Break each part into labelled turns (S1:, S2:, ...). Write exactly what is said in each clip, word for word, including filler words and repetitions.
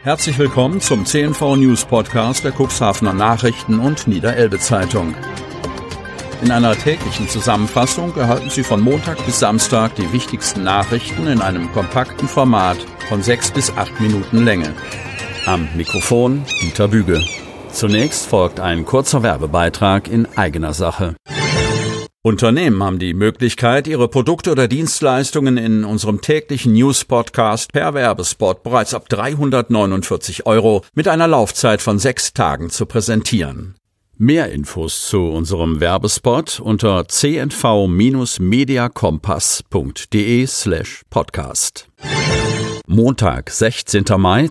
S1: Herzlich willkommen zum C N V News Podcast der Cuxhavener Nachrichten und Niederelbe Zeitung. In einer täglichen Zusammenfassung erhalten Sie von Montag bis Samstag die wichtigsten Nachrichten in einem kompakten Format von sechs bis acht Minuten Länge. Am Mikrofon Dieter Büge. Zunächst folgt ein kurzer Werbebeitrag in eigener Sache. Unternehmen haben die Möglichkeit, ihre Produkte oder Dienstleistungen in unserem täglichen News-Podcast per Werbespot bereits ab dreihundertneunundvierzig Euro mit einer Laufzeit von sechs Tagen zu präsentieren. Mehr Infos zu unserem Werbespot unter c n v mediakompass punkt de slash podcast. Montag, sechzehnter Mai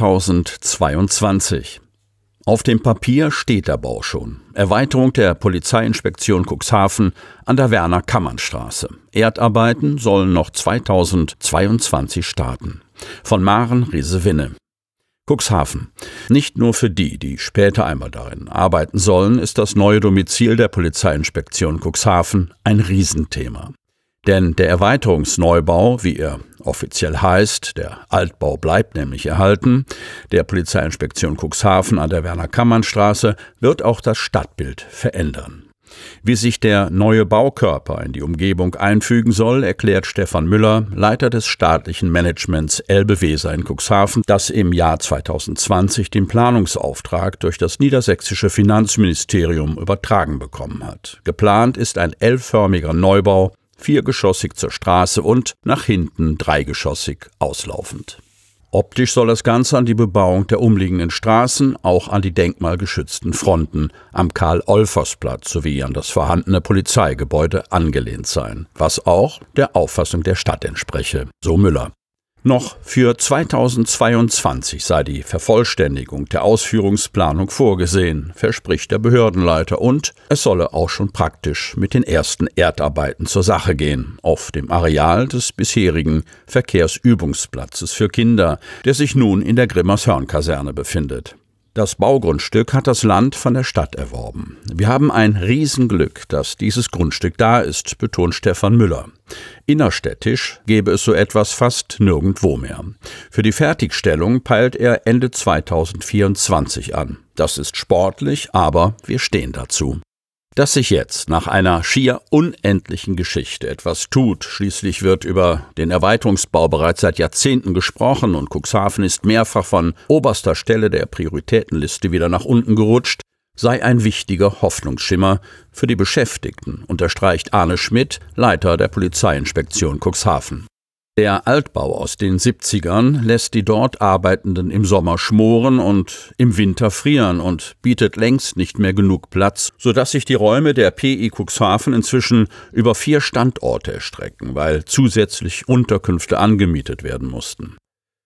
S1: zweitausendzweiundzwanzig. Auf dem Papier steht der Bau schon. Erweiterung der Polizeiinspektion Cuxhaven an der Werner-Kammern-Straße. Erdarbeiten sollen noch zweitausendzweiundzwanzig starten. Von Maren Riese-Winne. Cuxhaven. Nicht nur für die, die später einmal darin arbeiten sollen, ist das neue Domizil der Polizeiinspektion Cuxhaven ein Riesenthema. Denn der Erweiterungsneubau, wie er offiziell heißt, der Altbau bleibt nämlich erhalten, der Polizeiinspektion Cuxhaven an der Werner-Kammern-Straße, wird auch das Stadtbild verändern. Wie sich der neue Baukörper in die Umgebung einfügen soll, erklärt Stefan Müller, Leiter des staatlichen Managements Elbe-Weser in Cuxhaven, das im Jahr zweitausendzwanzig den Planungsauftrag durch das niedersächsische Finanzministerium übertragen bekommen hat. Geplant ist ein L-förmiger Neubau, viergeschossig zur Straße und nach hinten dreigeschossig auslaufend. Optisch soll das Ganze an die Bebauung der umliegenden Straßen, auch an die denkmalgeschützten Fronten am Karl-Olfers-Platz sowie an das vorhandene Polizeigebäude angelehnt sein, was auch der Auffassung der Stadt entspreche, so Müller. Noch für zweitausendzweiundzwanzig sei die Vervollständigung der Ausführungsplanung vorgesehen, verspricht der Behördenleiter, und es solle auch schon praktisch mit den ersten Erdarbeiten zur Sache gehen, auf dem Areal des bisherigen Verkehrsübungsplatzes für Kinder, der sich nun in der Grimmershörn-Kaserne befindet. Das Baugrundstück hat das Land von der Stadt erworben. Wir haben ein Riesenglück, dass dieses Grundstück da ist, betont Stefan Müller. Innerstädtisch gäbe es so etwas fast nirgendwo mehr. Für die Fertigstellung peilt er Ende zweitausendvierundzwanzig an. Das ist sportlich, aber wir stehen dazu. Dass sich jetzt nach einer schier unendlichen Geschichte etwas tut, schließlich wird über den Erweiterungsbau bereits seit Jahrzehnten gesprochen und Cuxhaven ist mehrfach von oberster Stelle der Prioritätenliste wieder nach unten gerutscht, sei ein wichtiger Hoffnungsschimmer für die Beschäftigten, unterstreicht Arne Schmidt, Leiter der Polizeiinspektion Cuxhaven. Der Altbau aus den siebzigern lässt die dort Arbeitenden im Sommer schmoren und im Winter frieren und bietet längst nicht mehr genug Platz, sodass sich die Räume der P I Cuxhaven inzwischen über vier Standorte erstrecken, weil zusätzlich Unterkünfte angemietet werden mussten.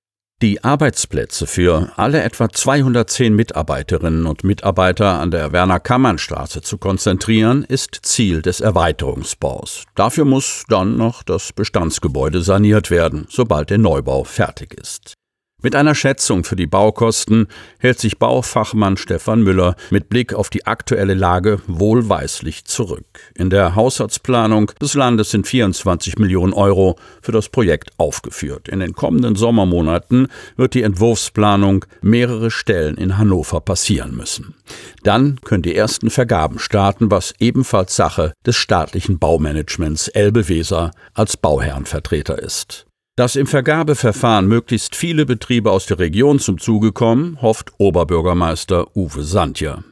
S1: Die Arbeitsplätze für alle etwa zweihundertzehn Mitarbeiterinnen und Mitarbeiter an der Werner-Kammern-Straße zu konzentrieren, ist Ziel des Erweiterungsbaus. Dafür muss dann noch das Bestandsgebäude saniert werden, sobald der Neubau fertig ist. Mit einer Schätzung für die Baukosten hält sich Baufachmann Stefan Müller mit Blick auf die aktuelle Lage wohlweislich zurück. In der Haushaltsplanung des Landes sind vierundzwanzig Millionen Euro für das Projekt aufgeführt. In den kommenden Sommermonaten wird die Entwurfsplanung mehrere Stellen in Hannover passieren müssen. Dann können die ersten Vergaben starten, was ebenfalls Sache des staatlichen Baumanagements Elbe-Weser als Bauherrenvertreter ist. Dass im Vergabeverfahren möglichst viele Betriebe aus der Region zum Zuge kommen, hofft Oberbürgermeister Uwe Sandja.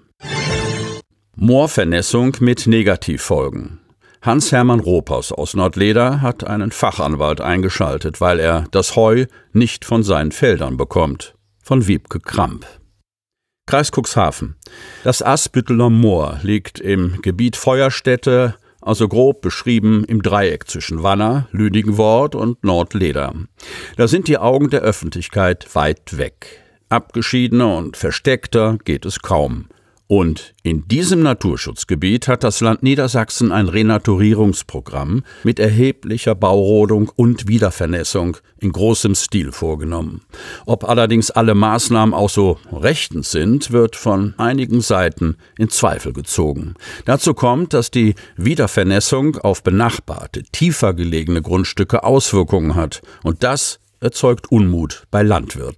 S1: Moorvernässung mit Negativfolgen. Hans-Hermann Ropers aus Nordleder hat einen Fachanwalt eingeschaltet, weil er das Heu nicht von seinen Feldern bekommt. Von Wiebke Kramp. Kreis Cuxhaven. Das Asbütteler Moor liegt im Gebiet Feuerstätte, also grob beschrieben im Dreieck zwischen Wanner, Lünigenwort und Nordleder. Da sind die Augen der Öffentlichkeit weit weg. Abgeschiedener und versteckter geht es kaum. Und in diesem Naturschutzgebiet hat das Land Niedersachsen ein Renaturierungsprogramm mit erheblicher Baurodung und Wiedervernässung in großem Stil vorgenommen. Ob allerdings alle Maßnahmen auch so rechtens sind, wird von einigen Seiten in Zweifel gezogen. Dazu kommt, dass die Wiedervernässung auf benachbarte, tiefer gelegene Grundstücke Auswirkungen hat. Und das erzeugt Unmut bei Landwirten.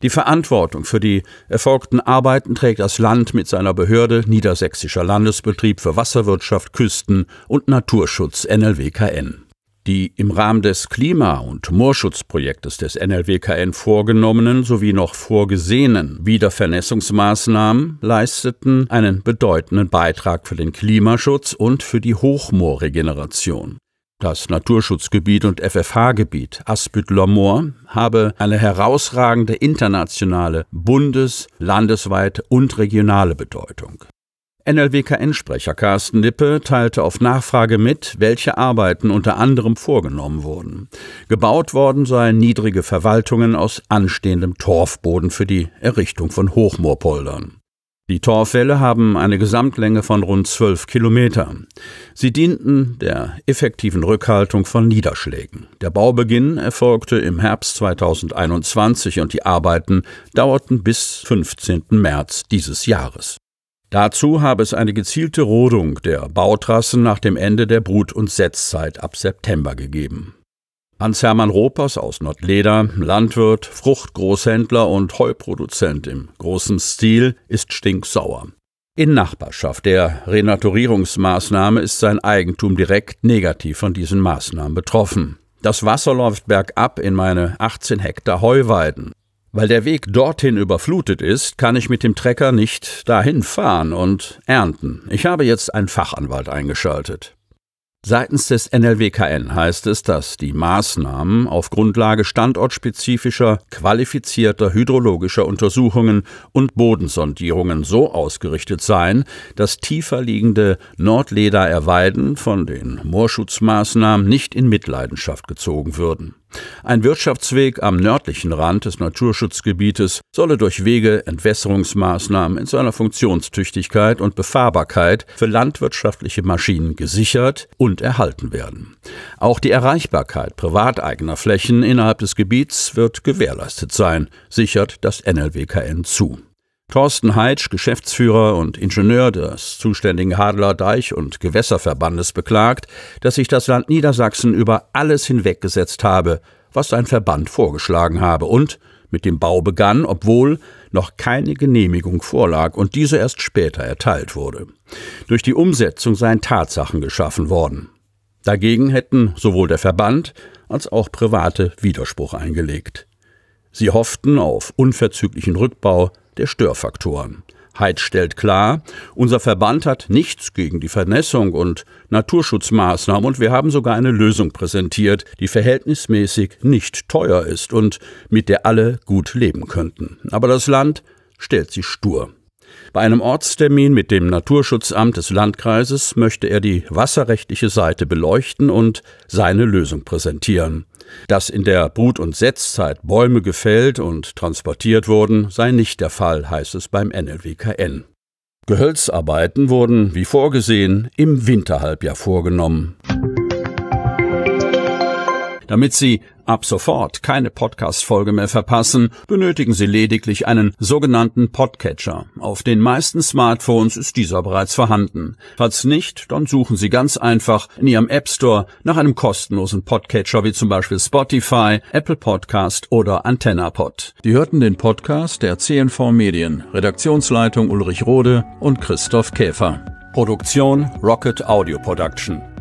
S1: Die Verantwortung für die erfolgten Arbeiten trägt das Land mit seiner Behörde Niedersächsischer Landesbetrieb für Wasserwirtschaft, Küsten- und Naturschutz N L W K N. Die im Rahmen des Klima- und Moorschutzprojektes des N L W K N vorgenommenen sowie noch vorgesehenen Wiedervernässungsmaßnahmen leisteten einen bedeutenden Beitrag für den Klimaschutz und für die Hochmoorregeneration. Das Naturschutzgebiet und F F H-Gebiet Asbüttler Moor habe eine herausragende internationale, bundes-, landesweite und regionale Bedeutung. N L W K N-Sprecher Carsten Lippe teilte auf Nachfrage mit, welche Arbeiten unter anderem vorgenommen wurden. Gebaut worden seien niedrige Verwaltungen aus anstehendem Torfboden für die Errichtung von Hochmoorpoldern. Die Torfwälle haben eine Gesamtlänge von rund zwölf Kilometer. Sie dienten der effektiven Rückhaltung von Niederschlägen. Der Baubeginn erfolgte im Herbst zweitausendeinundzwanzig und die Arbeiten dauerten bis fünfzehnten März dieses Jahres. Dazu habe es eine gezielte Rodung der Bautrassen nach dem Ende der Brut- und Setzzeit ab September gegeben. Hans-Hermann Ropers aus Nordleda, Landwirt, Fruchtgroßhändler und Heuproduzent im großen Stil, ist stinksauer. In Nachbarschaft der Renaturierungsmaßnahme ist sein Eigentum direkt negativ von diesen Maßnahmen betroffen. Das Wasser läuft bergab in meine achtzehn Hektar Heuweiden. Weil der Weg dorthin überflutet ist, kann ich mit dem Trecker nicht dahin fahren und ernten. Ich habe jetzt einen Fachanwalt eingeschaltet. Seitens des N L W K N heißt es, dass die Maßnahmen auf Grundlage standortspezifischer, qualifizierter hydrologischer Untersuchungen und Bodensondierungen so ausgerichtet seien, dass tiefer liegende Nordleder Weiden von den Moorschutzmaßnahmen nicht in Mitleidenschaft gezogen würden. Ein Wirtschaftsweg am nördlichen Rand des Naturschutzgebietes solle durch Wege, Entwässerungsmaßnahmen in seiner Funktionstüchtigkeit und Befahrbarkeit für landwirtschaftliche Maschinen gesichert und erhalten werden. Auch die Erreichbarkeit privateigener Flächen innerhalb des Gebiets wird gewährleistet sein, sichert das N L W K N zu. Thorsten Heitsch, Geschäftsführer und Ingenieur des zuständigen Hadeler Deich- und Gewässerverbandes, beklagt, dass sich das Land Niedersachsen über alles hinweggesetzt habe, was sein Verband vorgeschlagen habe und mit dem Bau begann, obwohl noch keine Genehmigung vorlag und diese erst später erteilt wurde. Durch die Umsetzung seien Tatsachen geschaffen worden. Dagegen hätten sowohl der Verband als auch Private Widerspruch eingelegt. Sie hofften auf unverzüglichen Rückbau der Störfaktoren. Heitsch stellt klar, unser Verband hat nichts gegen die Vernässung und Naturschutzmaßnahmen und wir haben sogar eine Lösung präsentiert, die verhältnismäßig nicht teuer ist und mit der alle gut leben könnten. Aber das Land stellt sich stur. Bei einem Ortstermin mit dem Naturschutzamt des Landkreises möchte er die wasserrechtliche Seite beleuchten und seine Lösung präsentieren. Dass in der Brut- und Setzzeit Bäume gefällt und transportiert wurden, sei nicht der Fall, heißt es beim N L W K N. Gehölzarbeiten wurden, wie vorgesehen, im Winterhalbjahr vorgenommen. Damit Sie ab sofort keine Podcast-Folge mehr verpassen, benötigen Sie lediglich einen sogenannten Podcatcher. Auf den meisten Smartphones ist dieser bereits vorhanden. Falls nicht, dann suchen Sie ganz einfach in Ihrem App Store nach einem kostenlosen Podcatcher wie zum Beispiel Spotify, Apple Podcast oder AntennaPod. Sie hörten den Podcast der C N V Medien, Redaktionsleitung Ulrich Rode und Christoph Käfer. Produktion Rocket Audio Production.